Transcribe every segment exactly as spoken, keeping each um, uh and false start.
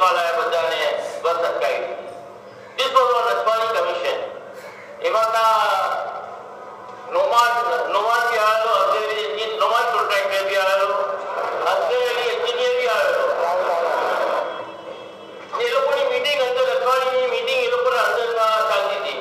અહેવાલ આયા બધાને બસ અટકાવી. This was on Aswani Commission. એમાં કા નોમાન નોમાન બી આવેલો, અસેરી નોમાન કોન્ટ્રાક્ટર બી આવેલો, અસેરી એન્જિનિયર બી આવેલો. એ લોકોની મીટિંગ અંદર અસવાણીની મીટિંગ એ લોકોના અંદરમાં ચાલતી હતી.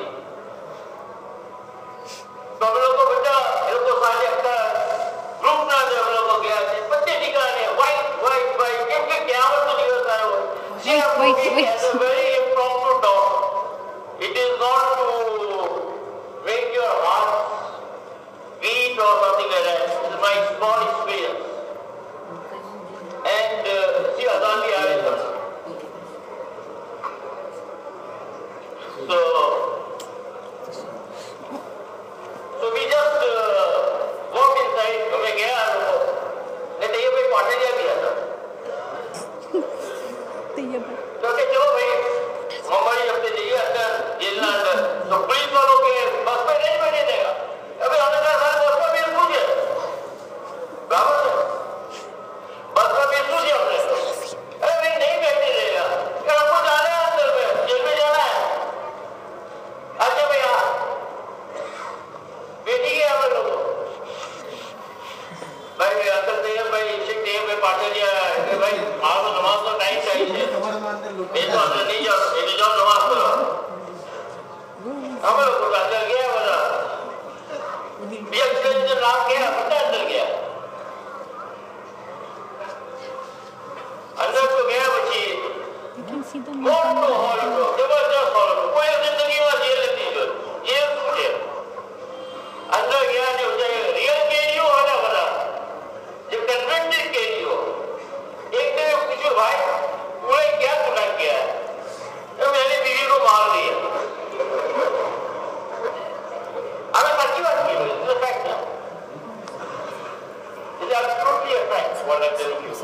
તો અમે લોકો બધા એ લોકો સાંજે આખા ગ્રુપના અંદર અમે લોકો ગયા છે બધે ઠીકાને વ્હાઈટ વ્હાઈટ વ્હાઈટ કેમ કે કયામતનો દિવસ આવ્યો. Wait, wait, wait. It's a very impromptu talk. It is not to make your heart beat or something like that. It is my small experience. And uh, see, Azan bhi aaye sir. So, so we just uh, walked inside. हमें गया नहीं तो ये कोई party दिया था. तो के चलो भाई मुंबई हफ्ते जाइए अंदर जेल ना अंदर तो पुलिस वालों के बस पे नहीं बैठने देगा. अबे हमने कहा सर बस का बिल पूछे बराबर है बस का बिल पूछे हमने. अरे भाई नहीं बैठने देगा क्या हमको जाना है अंदर में जेल में जाना है. अच्छा भैया बैठिए हम लोग भाई अंदर से भाई शिक टेम पे पार्टी दिया है भाई माँ को नमाज का टाइम चाहिए. ये तो अंदर नहीं जाओ ये तो जाओ नमाज करो. हम लोग अंदर गया बोला भी अच्छे से नाम गया बंदा अंदर गया अंदर तो गया बच्ची मोटो हॉल को जबरदस्त हॉल को कोई जिंदगी में जेल नहीं जो जेल पूछे अंदर गया जो रियल केजी हो ना बना जब कन्वेंटेड केजी हो एक ने पूछो भाई तूने क्या गुनाह किया है. तो मैंने बीवी को मार दिया. हमें सच्ची बात की है. It's a fact now. It's absolutely a fact. What I'm telling you.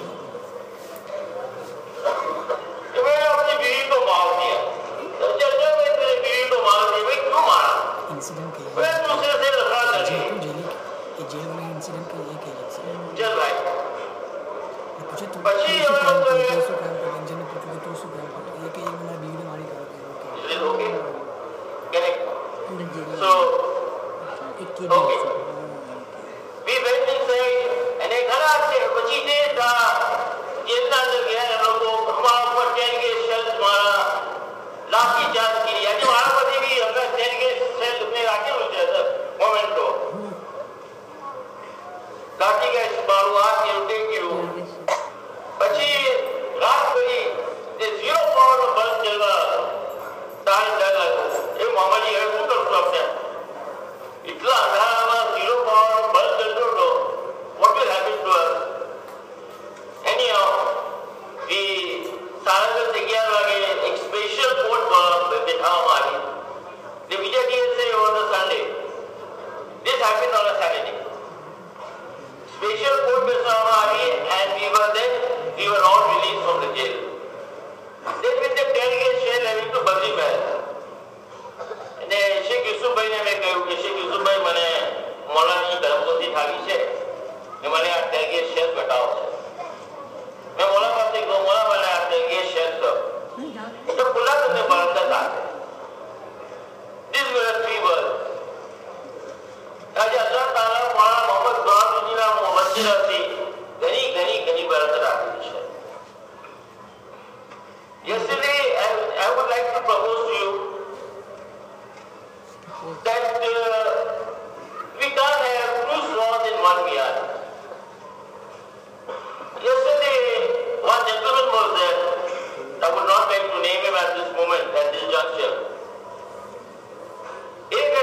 तो मैंने अपनी बीवी को मार दिया. तो जब जब मैं तेरी बीवी को मार दिया भाई क्यों मारा? इंसिडेंट के मैं दूसरे से लगा कर जेल जेल ये जेल वाला इंसिडेंट का ये क्या है? चल भाई. पूछे तो बच्ची हम लोग तो दो सौ ग्राम का इंजन ने पूछा दो सौ ग्राम का ये क्या ये मैंने बीवी ने मारी कर दिया. Is it okay? Correct. So, okay. We went inside and एक घर आते बच्ची ने था जेल ना अंदर गया हम लोग को हमारे ऊपर टेन के शेल्स मारा लाठी चार्ज की यानी हमारा पति भी हमने टेन के शेल्स अपने लाठी हो गया था मोमेंटो लाठी का इस्तेमाल हुआ कि उठे क्यों बच्ची रात गई ये जीरो पावर में बल्ब चल रहा तार लगा ये मामा जी है वो कर सकते हैं इतना अंधारा जीरो पावर में बल्ब चल रहा तो what will happen to us? Anyhow, we सारा दिन तैयार लगे एक स्पेशल कोर्ट पर बैठा हमारी the Vijay D S A on a Sunday. This happened on a Saturday. Special court बैठा हमारी and we were then we were all released from the jail. Then with the delegate shell having to Badri Mahal. અને શેખ યુસુફભાઈ ને મેં કહ્યું કે શેખ યુસુફભાઈ મને મોલાની ગરમગોતી થાવી છે ને મને આ ડેલિગેટ શેર બતાવો છે. મેં મોલા પાસે કહ્યું મોલા મને આ ડેલિગેટ શેર દો તો ખુલ્લા તમને બરકત આપે. These were three words. આજે અલ્લાહ તાલા મોલા મોહમ્મદ ગોહાદુજીના વચ્ચેથી ઘણી ઘણી ઘણી બરકત આપી છે. Yesterday I, I would like to propose to you that uh, we can't have two swans in one yard. Yesterday, one gentleman was there. I would not like to name him at this moment, at this juncture. एक है, हम लोग को बच्चा सूरत वाला Bhagavat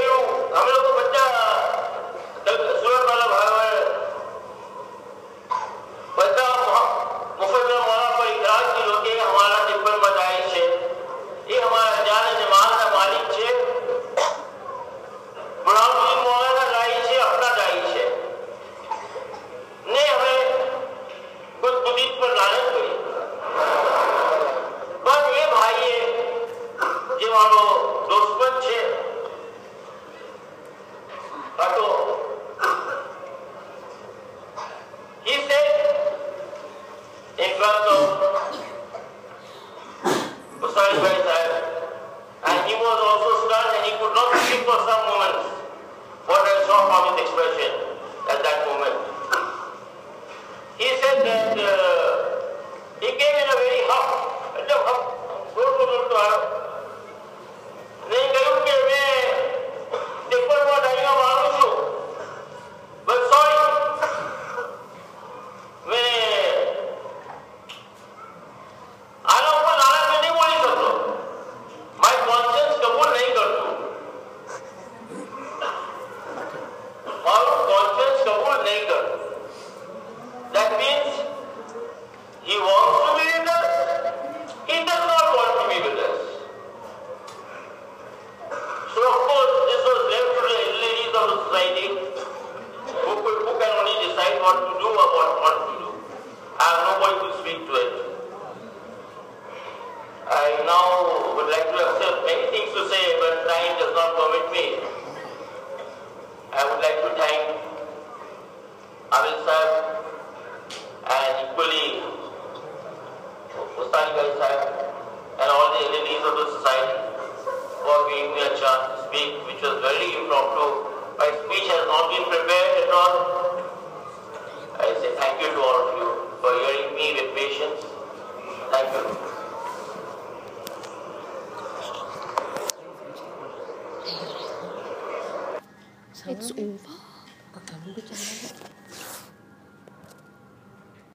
what to do or what not to do. I have nobody to speak to it. I now would like to accept many things to say, but time does not permit me. I would like to thank Amil Sahib and equally Ustani Gai Sahib and all the ladies of the society for giving me a chance to speak, which was very impromptu. My speech has not been prepared at all. I say thank you to all of you for hearing me with patience. Thank you. It's over.